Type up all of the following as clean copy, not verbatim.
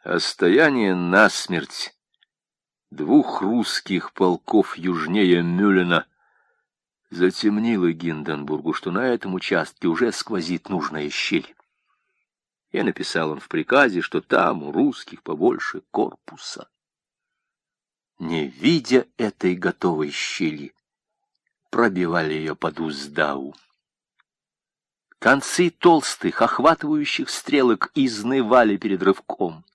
а стояние насмерть двух русских полков южнее Мюллена затемнило Гинденбургу, что на этом участке уже сквозит нужная щель. И написал он в приказе, что там у русских побольше корпуса. Не видя этой готовой щели, пробивали ее под Уздау. Концы толстых, охватывающих стрелок изнывали перед рывком.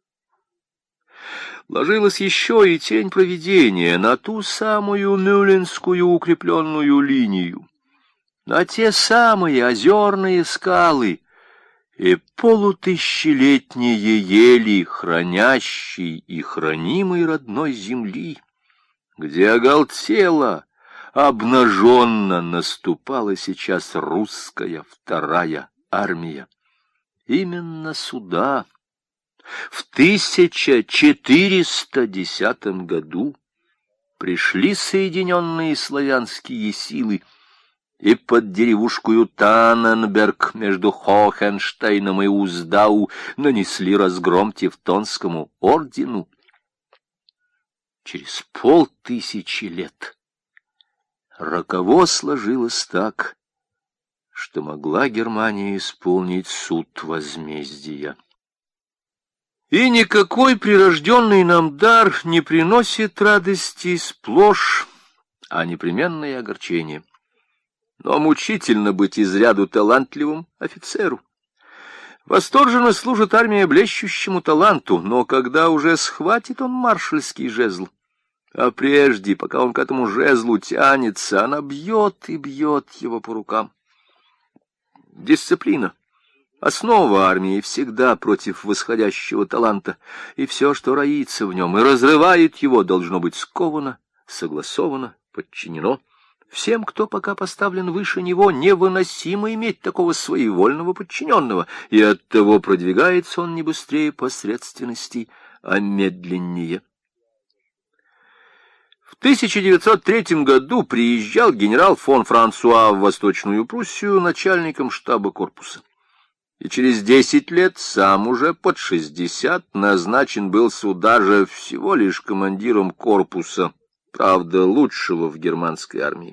Ложилась еще и тень провидения на ту самую мюлленскую укрепленную линию, на те самые озерные скалы и полутысячелетние ели, хранящей и хранимой родной земли, где оголтела, обнаженно наступала сейчас русская вторая армия. Именно сюда, в 1410 году, пришли соединенные славянские силы и под деревушкою Танненберг между Хохенштейном и Уздау нанесли разгром Тевтонскому ордену. Через 500 лет роково сложилось так, что могла Германия исполнить суд возмездия. И никакой прирожденный нам дар не приносит радости сплошь, а непременное огорчение. Но мучительно быть из ряду талантливым офицеру. Восторженно служит армия блещущему таланту, но когда уже схватит он маршальский жезл, а прежде, пока он к этому жезлу тянется, она бьет и бьет его по рукам. Дисциплина — основа армии всегда против восходящего таланта, и все, что роится в нем и разрывает его, должно быть сковано, согласовано, подчинено. Всем, кто пока поставлен выше него, невыносимо иметь такого своевольного подчиненного, и оттого продвигается он не быстрее посредственностей, а медленнее. В 1903 году приезжал генерал фон Франсуа в Восточную Пруссию начальником штаба корпуса. И через 10 лет сам уже под 60 назначен был сюда же всего лишь командиром корпуса, правда, лучшего в германской армии.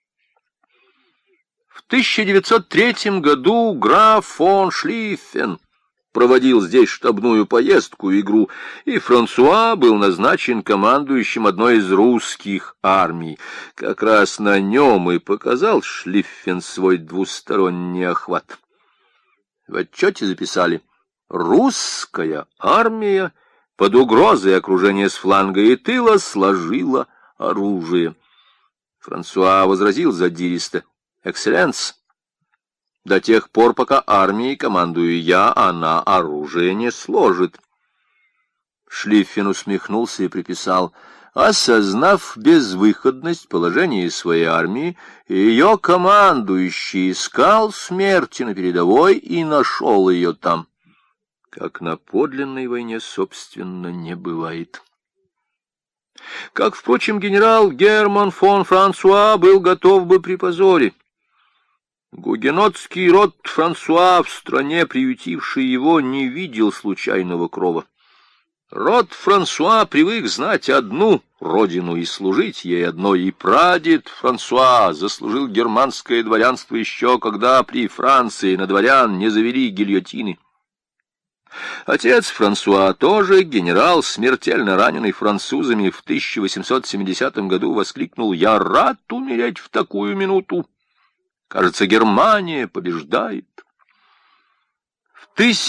В 1903 году граф фон Шлиффен проводил здесь штабную поездку, игру, и Франсуа был назначен командующим одной из русских армий. Как раз на нем и показал Шлиффен свой двусторонний охват. В отчете записали: «Русская армия под угрозой окружения с фланга и тыла сложила оружие». Франсуа возразил задиристо: «Экселленс, до тех пор, пока армией командую я, она оружие не сложит». Шлиффен усмехнулся и приписал: «Осознав безвыходность положения своей армии, ее командующий искал смерти на передовой и нашел ее там, как на подлинной войне, собственно, не бывает». Как, впрочем, генерал Герман фон Франсуа был готов бы при позоре. Гугенотский род Франсуа, в стране, приютивший его, не видел случайного крова. Род Франсуа привык знать одну родину и служить ей одной, и прадед Франсуа заслужил германское дворянство еще когда при Франции на дворян не завели гильотины. Отец Франсуа, тоже генерал, смертельно раненый французами, в 1870 году воскликнул: «Я рад умереть в такую минуту. Кажется, Германия побеждает». В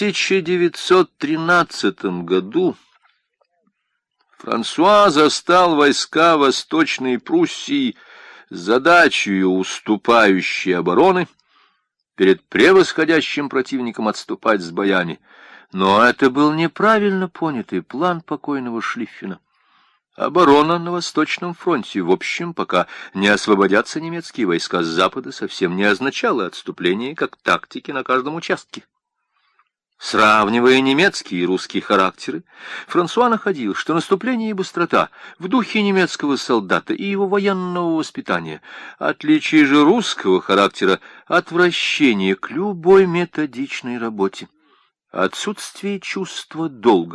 1913 году Франсуа застал войска Восточной Пруссии с задачей уступающей обороны перед превосходящим противником отступать с боями. Но это был неправильно понятый план покойного Шлиффена. Оборона на Восточном фронте, в общем, пока не освободятся немецкие войска с запада, совсем не означало отступление как тактики на каждом участке. Сравнивая немецкие и русские характеры, Франсуа находил, что наступление и быстрота в духе немецкого солдата и его военного воспитания, отличие же русского характера — отвращение к любой методичной работе, отсутствие чувства долга,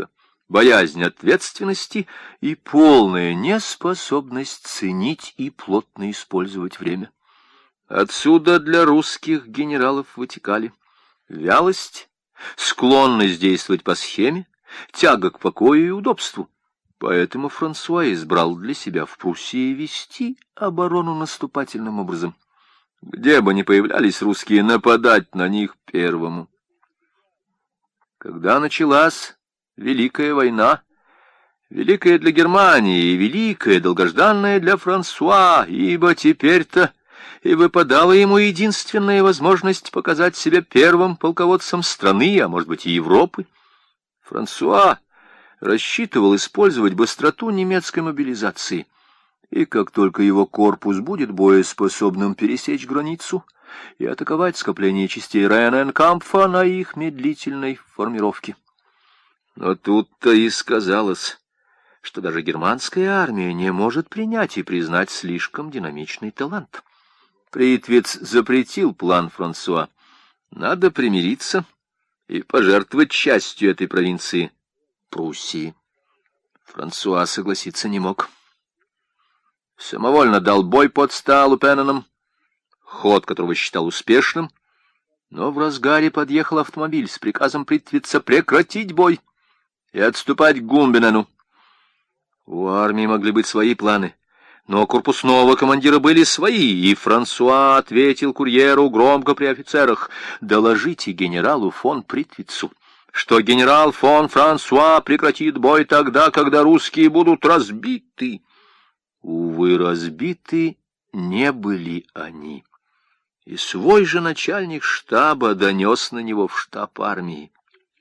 боязнь ответственности и полная неспособность ценить и плотно использовать время. Отсюда для русских генералов вытекали вялость, склонность действовать по схеме, тяга к покою и удобству. Поэтому Франсуа избрал для себя в Пруссии вести оборону наступательным образом. Где бы ни появлялись русские, нападать на них первому. Когда началась Великая война, великая для Германии и великая, долгожданная для Франсуа, ибо теперь-то и выпадала ему единственная возможность показать себя первым полководцем страны, а может быть и Европы, Франсуа рассчитывал использовать быстроту немецкой мобилизации, и как только его корпус будет боеспособным пересечь границу и атаковать скопление частей Рейненкампфа на их медлительной формировке. Но тут-то и сказалось, что даже германская армия не может принять и признать слишком динамичный талант. Притвиц запретил план Франсуа. Надо примириться и пожертвовать частью этой провинции, Пруссии. Франсуа согласиться не мог. Самовольно дал бой под Стаалупененом, ход которого считал успешным, но в разгаре подъехал автомобиль с приказом Притвица прекратить бой и отступать к Гумбинену. У армии могли быть свои планы, но у корпусного командира были свои, и Франсуа ответил курьеру громко при офицерах: «Доложите генералу фон Притвицу, что генерал фон Франсуа прекратит бой тогда, когда русские будут разбиты». Увы, разбиты не были они, и свой же начальник штаба донес на него в штаб армии.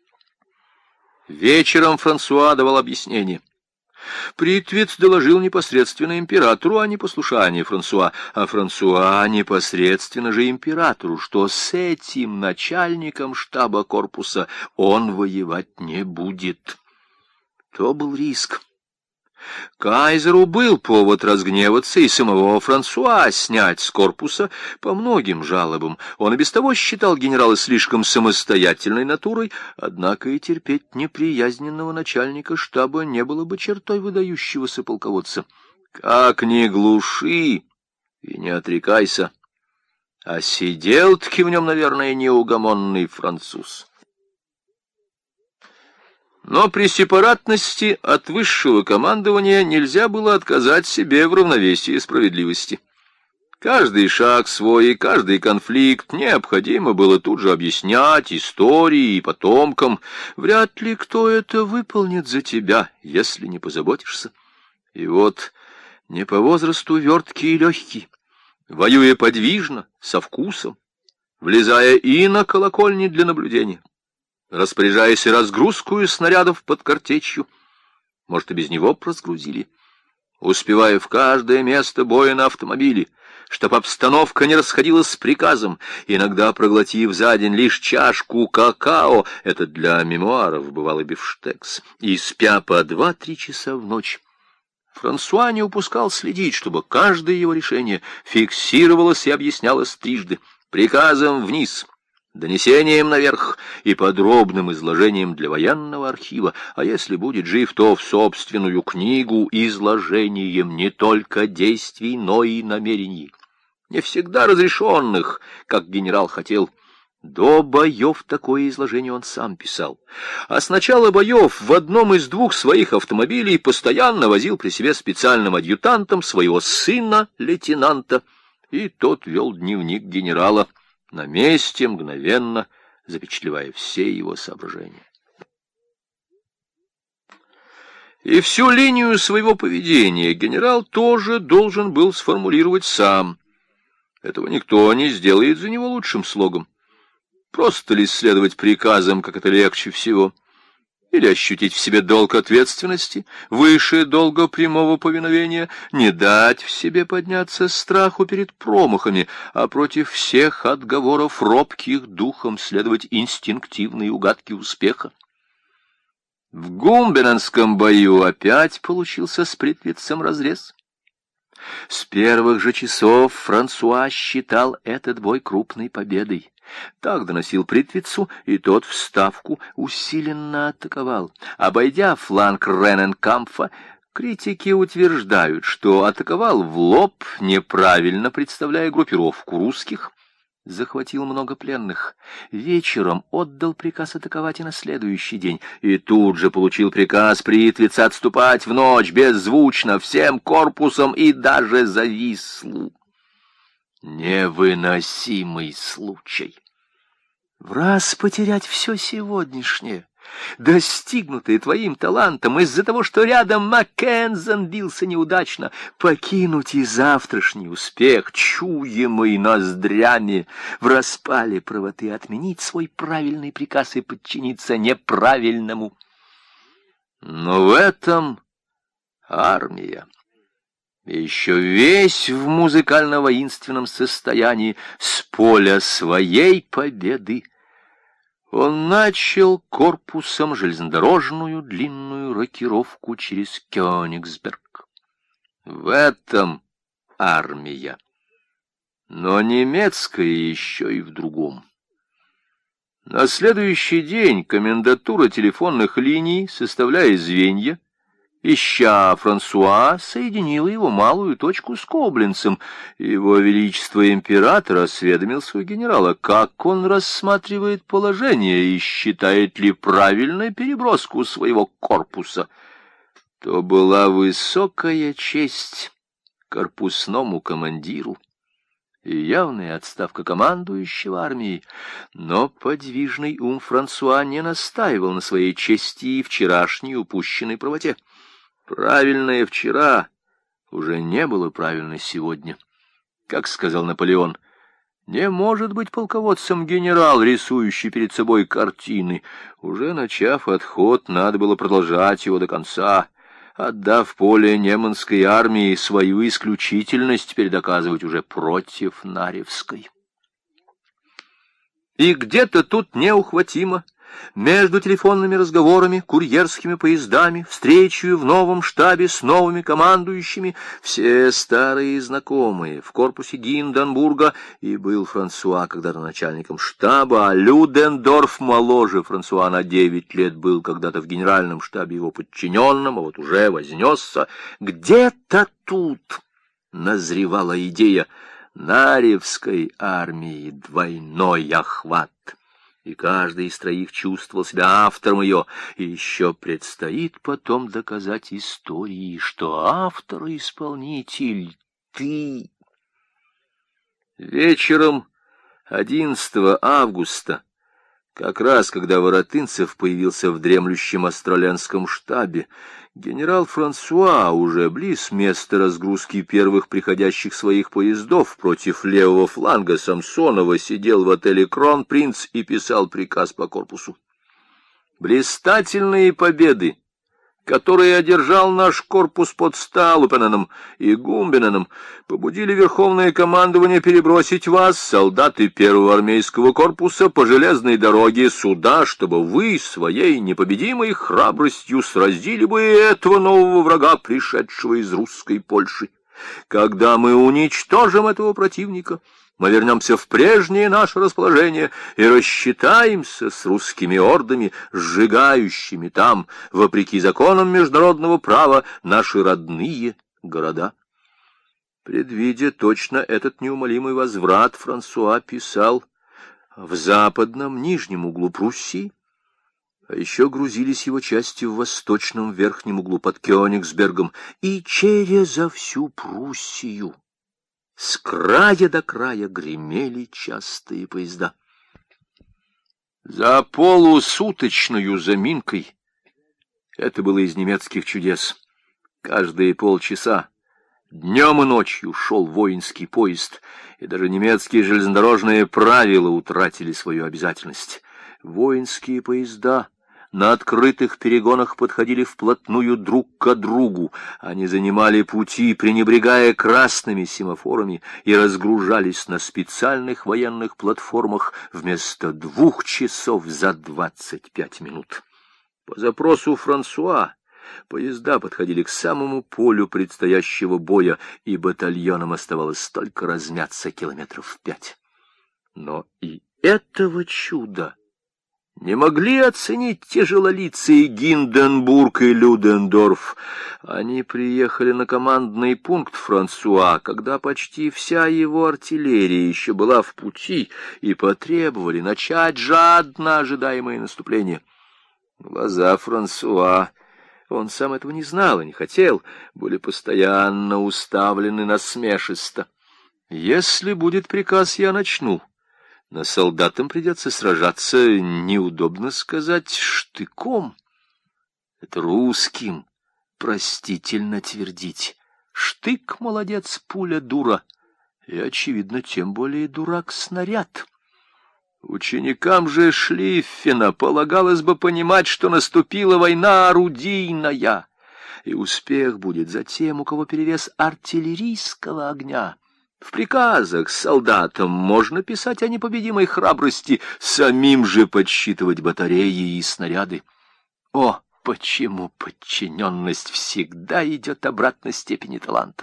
Вечером Франсуа давал объяснение. Притвиц доложил непосредственно императору о непослушании Франсуа, а Франсуа непосредственно же императору, что с этим начальником штаба корпуса он воевать не будет. То был риск. Кайзеру был повод разгневаться и самого Франсуа снять с корпуса по многим жалобам. Он и без того считал генерала слишком самостоятельной натурой, однако и терпеть неприязненного начальника штаба не было бы чертой выдающегося полководца. Как ни глуши и не отрекайся, а сидел-таки в нем, наверное, неугомонный француз. Но при сепаратности от высшего командования нельзя было отказать себе в равновесии и справедливости. Каждый шаг свой и каждый конфликт необходимо было тут же объяснять истории и потомкам. Вряд ли кто это выполнит за тебя, если не позаботишься. И вот не по возрасту верткий и легкий, воюя подвижно, со вкусом, влезая и на колокольни для наблюдения, распоряжаясь разгрузкою снарядов под картечью, может, и без него разгрузили, успевая в каждое место боя на автомобиле, чтоб обстановка не расходилась с приказом, иногда проглотив за день лишь чашку какао, это для мемуаров бывало бифштекс, и спя по 2-3 часа в ночь. Франсуа не упускал следить, чтобы каждое его решение фиксировалось и объяснялось трижды: приказом вниз, донесением наверх и подробным изложением для военного архива, а если будет жив, то в собственную книгу изложением не только действий, но и намерений, не всегда разрешенных, как генерал хотел. До боев такое изложение он сам писал, а с начала боев в одном из 2 своих автомобилей постоянно возил при себе специальным адъютантом своего сына, лейтенанта, и тот вел дневник генерала, на месте мгновенно запечатлевая все его соображения. И всю линию своего поведения генерал тоже должен был сформулировать сам. Этого никто не сделает за него лучшим слогом. Просто ли следовать приказам, как это легче всего? Или ощутить в себе долг ответственности, выше долга прямого повиновения, не дать в себе подняться страху перед промахами, а против всех отговоров робких духом следовать инстинктивной угадке успеха? В Гумбиненском бою опять получился с Притвицем разрез. С первых же часов Франсуа считал этот бой крупной победой. Так доносил Притвицу, и тот в ставку усиленно атаковал. Обойдя фланг Рененкампфа, критики утверждают, что атаковал в лоб, неправильно представляя группировку русских, захватил много пленных. Вечером отдал приказ атаковать и на следующий день, и тут же получил приказ Притвица отступать в ночь беззвучно всем корпусом и даже за Вислу. Невыносимый случай. Враз потерять все сегодняшнее, достигнутое твоим талантом из-за того, что рядом Маккензен бился неудачно, покинуть и завтрашний успех, чуемый ноздрями, в распале правоты отменить свой правильный приказ и подчиниться неправильному. Но в этом армия. Еще весь в музыкально-воинственном состоянии, с поля своей победы, он начал корпусом железнодорожную длинную рокировку через Кёнигсберг. В этом армия. Но немецкая еще и в другом. На следующий день комендатура телефонных линий, составляя звенья, ища Франсуа, соединила его малую точку с Кобленцем. Его Величество Император осведомился у генерала, как он рассматривает положение и считает ли правильной переброску своего корпуса. То была высокая честь корпусному командиру и явная отставка командующего армией, но подвижный ум Франсуа не настаивал на своей чести и вчерашней упущенной правоте. Правильное вчера уже не было правильно сегодня. Как сказал Наполеон, не может быть полководцем генерал, рисующий перед собой картины. Уже начав отход, надо было продолжать его до конца, отдав поле неманской армии, свою исключительность теперь доказывать уже против Наревской. И где-то тут неухватимо, между телефонными разговорами, курьерскими поездами, встречей в новом штабе с новыми командующими, все старые знакомые в корпусе Гинденбурга, и был Франсуа когда-то начальником штаба, а Людендорф моложе Франсуа на 9 лет был когда-то в генеральном штабе его подчиненным, а вот уже вознесся. Где-то тут назревала идея Наревской армии двойной охват. И каждый из троих чувствовал себя автором ее, и еще предстоит потом доказать истории, что автор и исполнитель — ты. Вечером 11 августа, как раз когда Воротынцев появился в дремлющем астролянском штабе, генерал Франсуа уже близ места разгрузки первых приходящих своих поездов против левого фланга Самсонова сидел в отеле «Кронпринц» и писал приказ по корпусу. Блистательные победы, которые одержал наш корпус под Стаупененом и Гумбиненом, побудили Верховное командование перебросить вас, солдаты первого армейского корпуса, по железной дороге сюда, чтобы вы своей непобедимой храбростью сразили бы этого нового врага, пришедшего из русской Польши. Когда мы уничтожим этого противника, мы вернемся в прежнее наше расположение и рассчитаемся с русскими ордами, сжигающими там, вопреки законам международного права, наши родные города. Предвидя точно этот неумолимый возврат, Франсуа писал: в западном нижнем углу Пруссии, а еще грузились его части в восточном верхнем углу под Кёнигсбергом, и через всю Пруссию с края до края гремели частые поезда. За полусуточную заминкой, это было из немецких чудес, каждые полчаса, днем и ночью шел воинский поезд, и даже немецкие железнодорожные правила утратили свою обязательность. Воинские поезда на открытых перегонах подходили вплотную друг к другу. Они занимали пути, пренебрегая красными семафорами, и разгружались на специальных военных платформах вместо 2 часов за 25 минут. По запросу Франсуа Поезда подходили к самому полю предстоящего боя, и батальонам оставалось только размяться километров 5. Но и этого чуда не могли оценить тяжелолицые Гинденбург и Людендорф. Они приехали на командный пункт Франсуа, когда почти вся его артиллерия еще была в пути, и потребовали начать жадно ожидаемое наступление. Глаза Франсуа, он сам этого не знал и не хотел, были постоянно уставлены насмешисто. «Если будет приказ, я начну. Но солдатам придется сражаться, неудобно сказать, штыком. Это русским простительно твердить. Штык — молодец, пуля — дура. И, очевидно, тем более дурак — снаряд». Ученикам же Шлиффена полагалось бы понимать, что наступила война орудийная, и успех будет за тем, у кого перевес артиллерийского огня. В приказах солдатам можно писать о непобедимой храбрости, самим же подсчитывать батареи и снаряды. О, почему подчиненность всегда идет обратно степени таланта!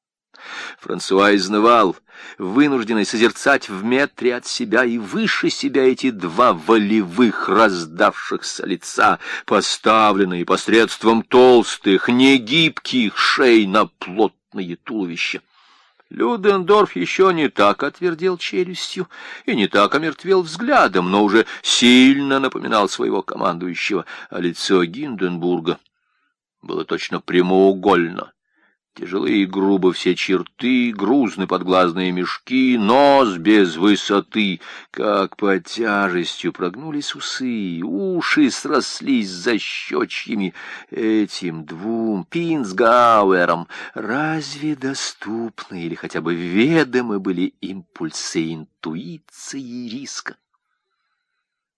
Франсуа изнывал, вынужденный созерцать в метре от себя и выше себя эти два волевых раздавшихся лица, поставленные посредством толстых, негибких шей на плотные туловища. Людендорф еще не так отвердел челюстью и не так омертвел взглядом, но уже сильно напоминал своего командующего, а лицо Гинденбурга было точно прямоугольно. Тяжелые и грубо все черты, грузны подглазные мешки, нос без высоты, как под тяжестью прогнулись усы, уши срослись защечьями. Этим двум Пинсгауэрам разве доступны или хотя бы ведомы были импульсы интуиции и риска?